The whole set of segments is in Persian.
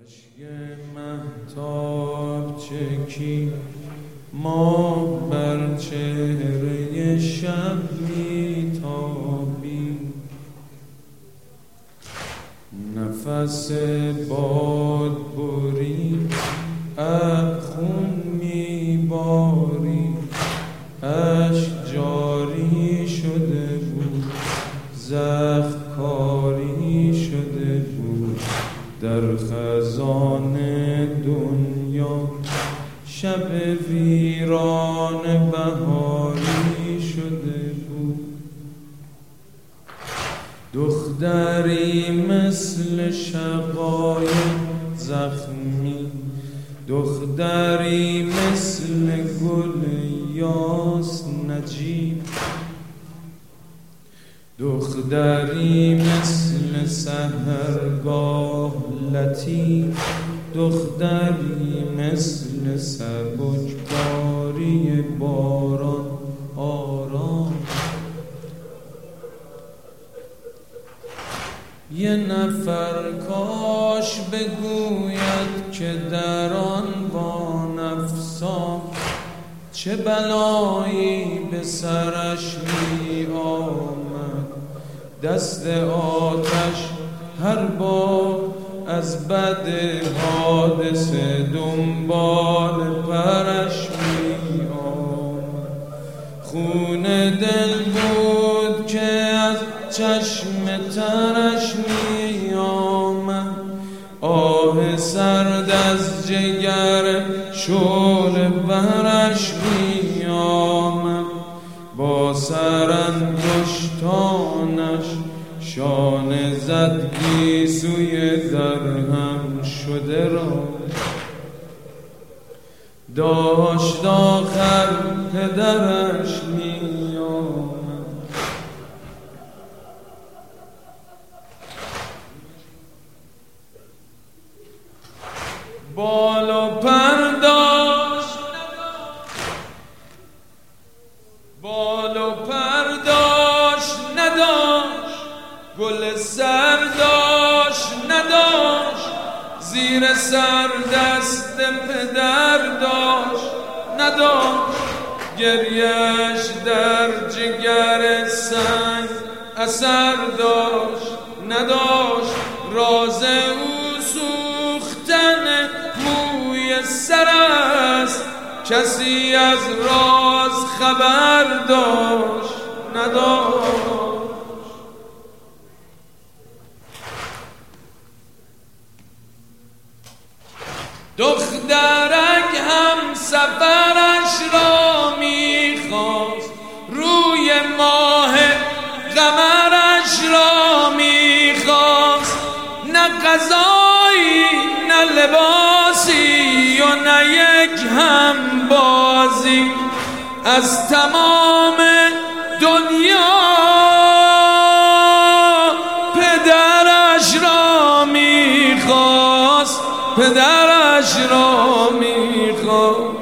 مهتاب چکی ما بر چهره شب میتابی، نفس باد بری خون میباری، اشک جاری شده بود، زخم کاری شده بود در خزان دنیا، شب ویران بهاری شده بود. دختری مثل شقایق زخمی، دختری مثل گل یاس نجیب، دختری مثل سحرگاه لطیف، دختری مثل سبکباری باران آرام. یه نفر کاش بگوید که در آن وانفسان چه بلایی به سرش می آمد. دست آتش هر بار از بد حادثه دنبال پرش می آمد. خون دل بود که از چشم ترش می آمد، آه سرد از جگر شعله برش می آمد. با سرانگشتانش شانه زد گیسوی درهم شده را، داشت آخر پدرش می آمد. بال و پرداشت نداشت، گل سر داشت نداشت، زیر سر دست پدر داشت نداشت، گریهش در جگر سنگ اثر داشت نداشت، راز او سوختن موی سر است، کسی از راز خبر داشت نداشت. دخترک هم سفرش را میخواست، روی ماه قمرش را میخواست، نه غذایی نه لباسی و نه یک هم بازی از تمام دنیا. پدرش را میخواست، پدرش را میخواست.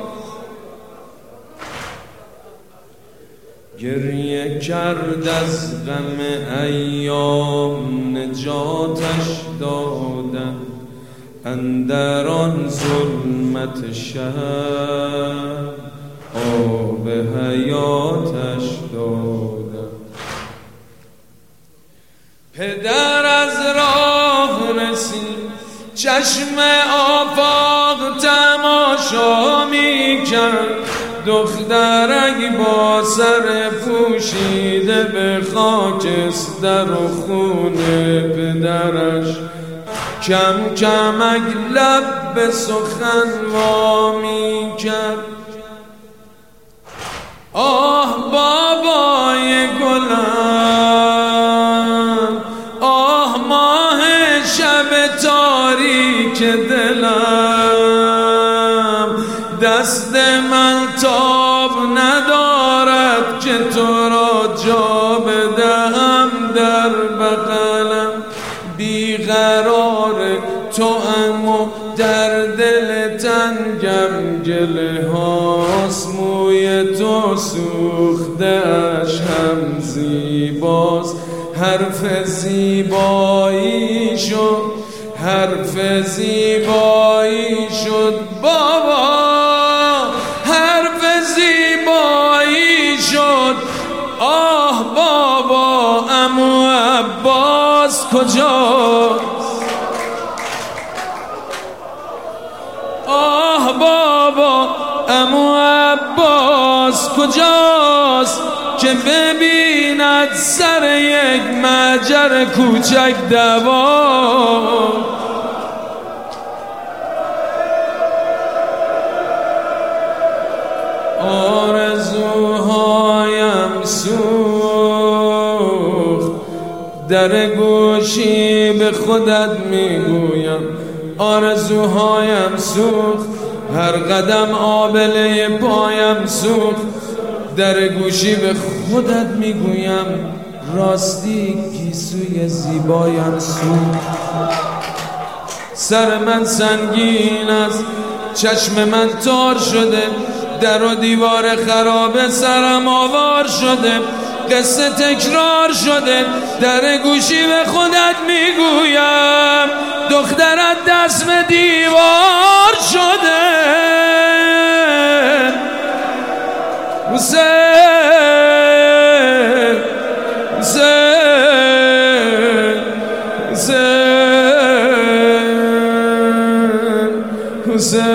گریه کرد از غم ایام، نجاتش دادن اندر آن ظلمت شب، آب حیاتش دادن. پدر از راه رسید، چشم آفاق تماشا می کرد، دخترک با سر پوشیده به خاکستر و خون پدرش کم کمک لب به سخن وا می کرد. آه بابای گلم، آه ماه شب تاریک دلم، دست من تاب ندارد که تو را جا بدهم در بغلم. بیقرار تو اما در دل تنگم، گله هاست موی تو سوخته اش هم زیباست، حرف زیبایی شو حرف زیبایی شد بابا، حرف زیبایی شد. آه بابا عمو عباس کجاست؟ آه بابا عمو عباس کجاست که ببیند سر یک مجر کوچک دوان؟ آرزوهایم سوخت، در گوشی به خودت میگویم. آرزوهایم سوخت، هر قدم آبله پایم سوخت، در گوشی به خودت میگویم. راستی گیسوی زیبایم سوخت. سر من سنگین است، چشم من تار شده، در و دیوار خراب سرم آوار شده، قصه تکرار شده. در گوشی به خودت میگویم دخترت دست به دیوار شده. حسین حسین حسین حسین